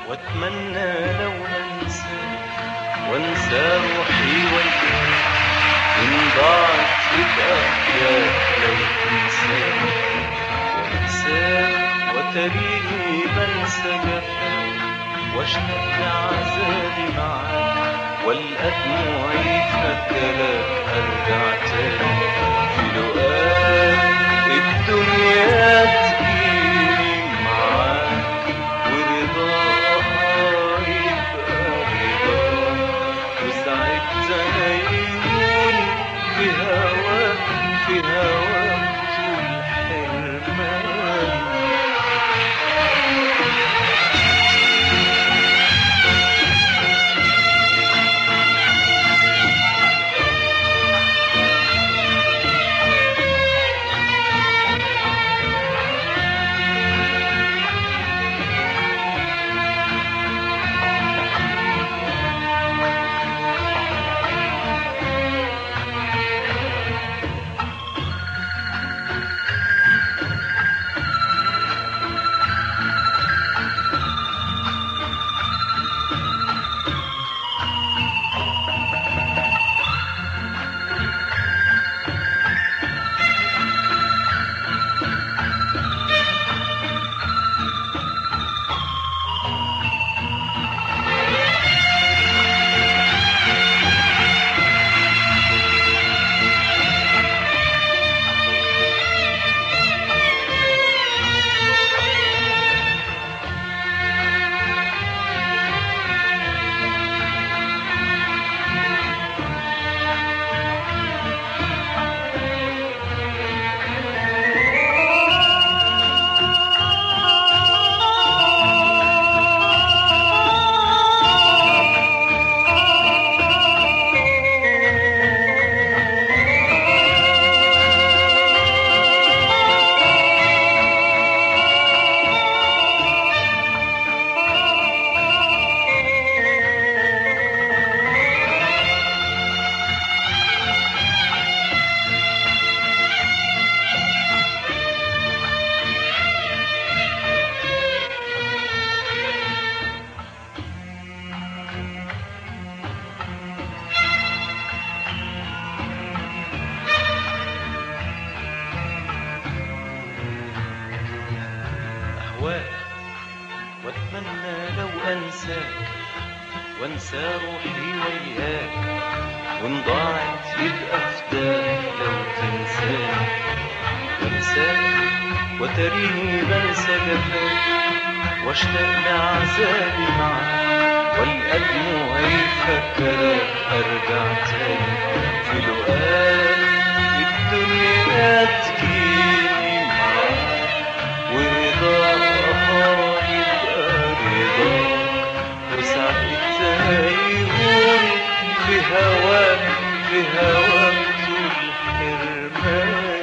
واتمنى لو انسى وانسى روحي وياك، إن ضاعت يبقى فداك لو تنساني وانساك وتريني بنسى جفاك واشتاق لعذابي معاك والقى دموعي فاكراك ارجع تاني في لقاك الدنيا تجيني معاك ورضاها يبقى رضاك وساعتها يهون في هواك في هواك طول حرماني. واتمنى لو انساك وانسى روحي وياك، وان ضاعت يبقى فداك لو تنساني وانساك وتريني بنسى جفاك واشتاق لعذابي معاك والقى دموعي فاكراك ارجع تاني في لقاك الدنيا تجيني معاك ورضاها يبقى رضاك وساعتها يهون في هواك في هواك طول حرماني.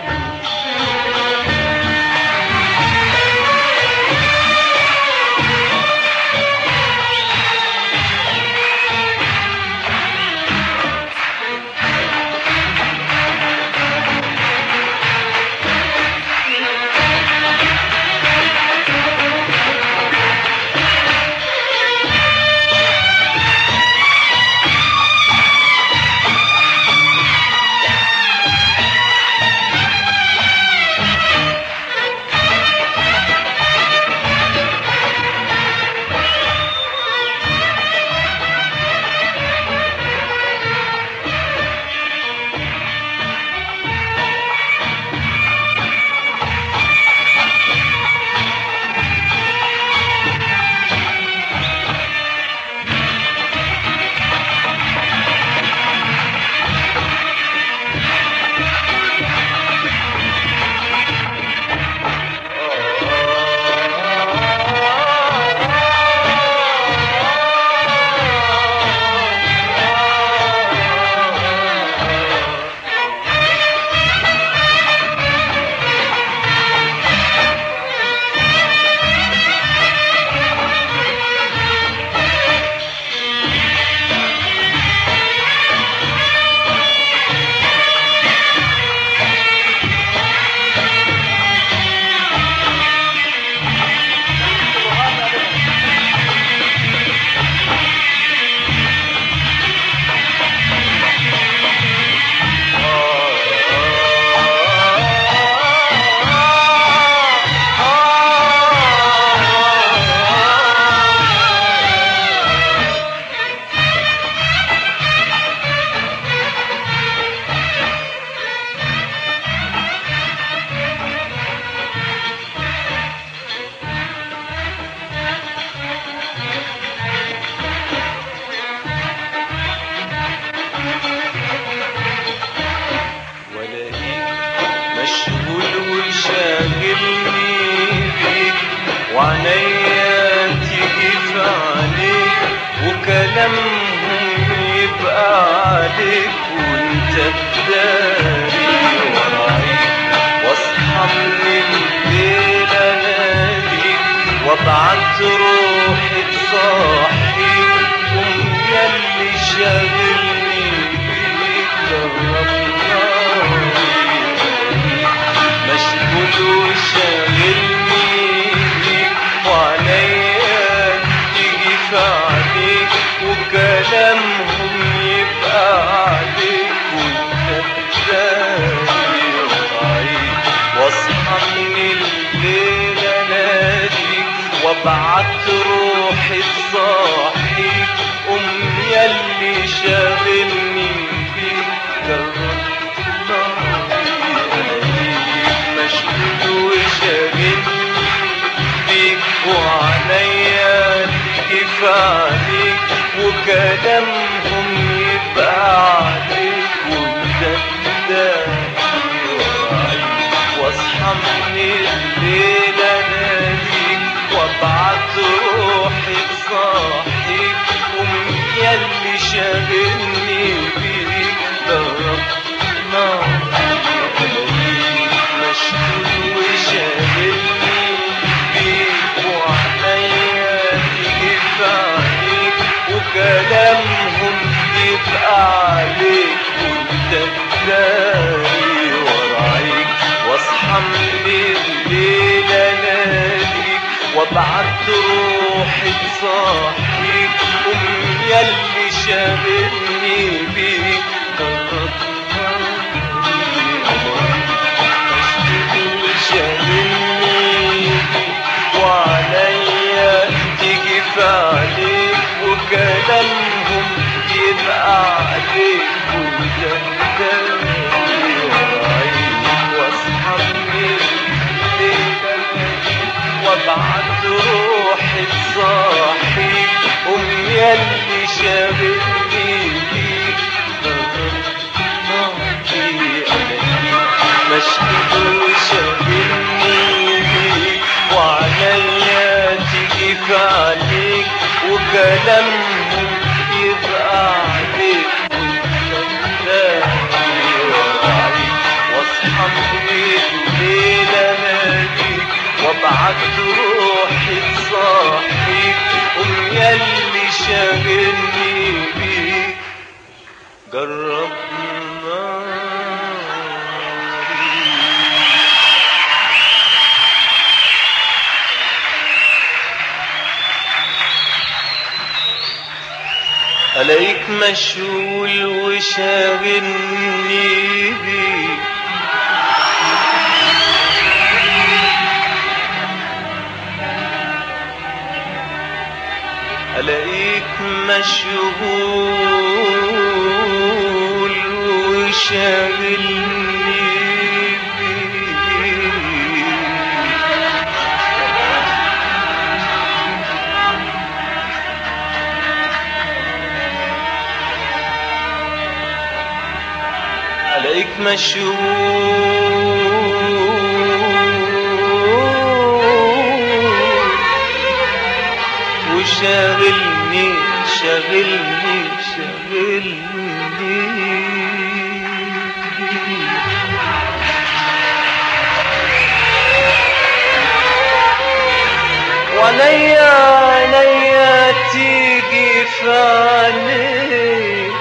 في عينيك وكلامهم يبقى عليك وانت تداري ورايك، واصحى من الليل اناديك وابعت روحي تصحيك، قوم ياللي شاغلني بيك جرب ناري، مشغول وشاغلني بيك وعليا تيجي في عينيك وكلامهم يبقى عليك وانت تداري ورايك، واصحى من الليل اناديك وابعت روحي تصحيك، قوم ياللي شاغلني بيك جرب مشغول وشاغلني بيك وعليا تيجي في عينيك وكلامهم يبقى عليك وانت تداري ورايك، واصحى من الليل اناديك وابعت روحي تصحيك، قوم ياللي شاغلني بيك جرب ناري، مشغول وشاغلني بيك وعليا تيجي في عينيك وكلامهم يبقى عليك وانت تداري ورايك، واصحى من الليل اناديك وابعت روحي تصحيك، قوم ياللي شاغلني بيك جرب شاغلني وعليا تيجي في عليك وكلامهم يبقى عليك وانت تداري ورايك، واصحى من الليل وابعت روحي تصحيك، قوم ياللي شاغلني بيك جرب ناري، مشغول وشاغلني بيك وعليا تيجي في عليك وكلامهم يبقى عليك وانت تداري ورايك، واصحى من الليل اناديك وابعت روحي تصحيك، قوم ياللي شاغلني بيك جرب ناري. ألاقيك مشغول وشاغلني بيك، ألاقيك مشغول وشاغلني بيك، ألاقيك مشغول وشاغلني شاغلني شاغلني، وعليا عينيا تيجي في عينيك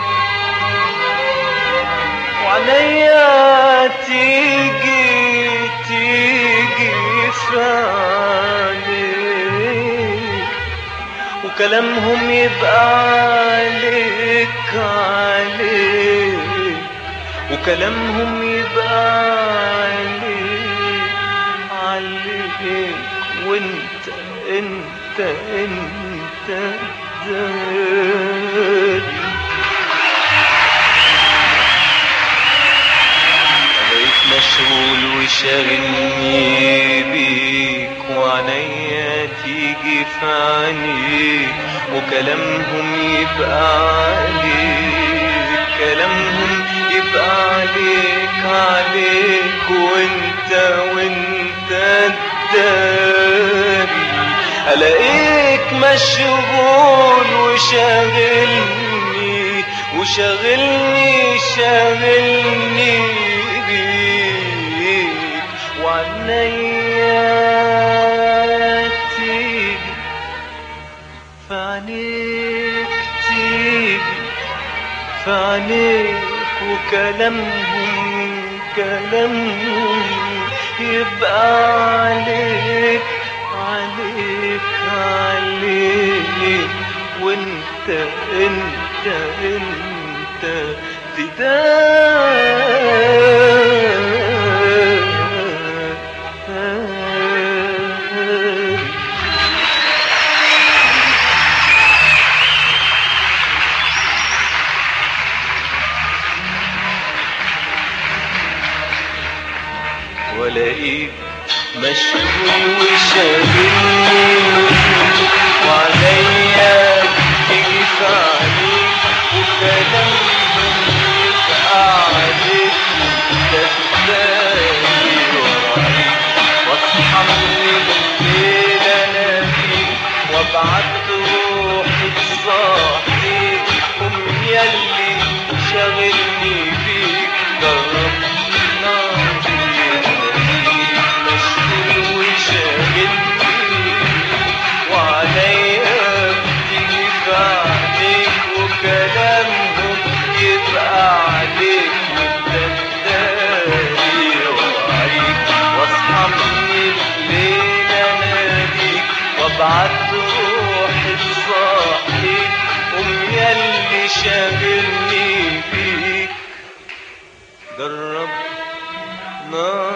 وعليا تيجي في عينيك وكلامهم يبقى عليك وكلامهم يبقى عليك وانت داري، عليك مشغول وشاغلني بيك وعليا تيجي في عينيك وكلامهم يبقى عليك، كلامهم يبقى عليك وانت تداري، الاقيك مشغول وشاغلني شاغلني بيك وعنيا تيجي فعنيك تيجي فعنيك وكلامهم يبقى عليك وانت تداري. والاقيك مشغول وشاغلني وعليا تيجي في عليك وكلامهم يبقى عليك تداري ورايك واصحى من الليل اناديك وابعت روحي تصحيك قوم ياللي شاغلني بيك جرب وعليا تيجي في عينيك وكلامهم يبقى عليك وانت تداري ورايك واصحى من الليل اناديك وابعت روحي تصحيك قوم ياللي شاغلني بيك جرب نار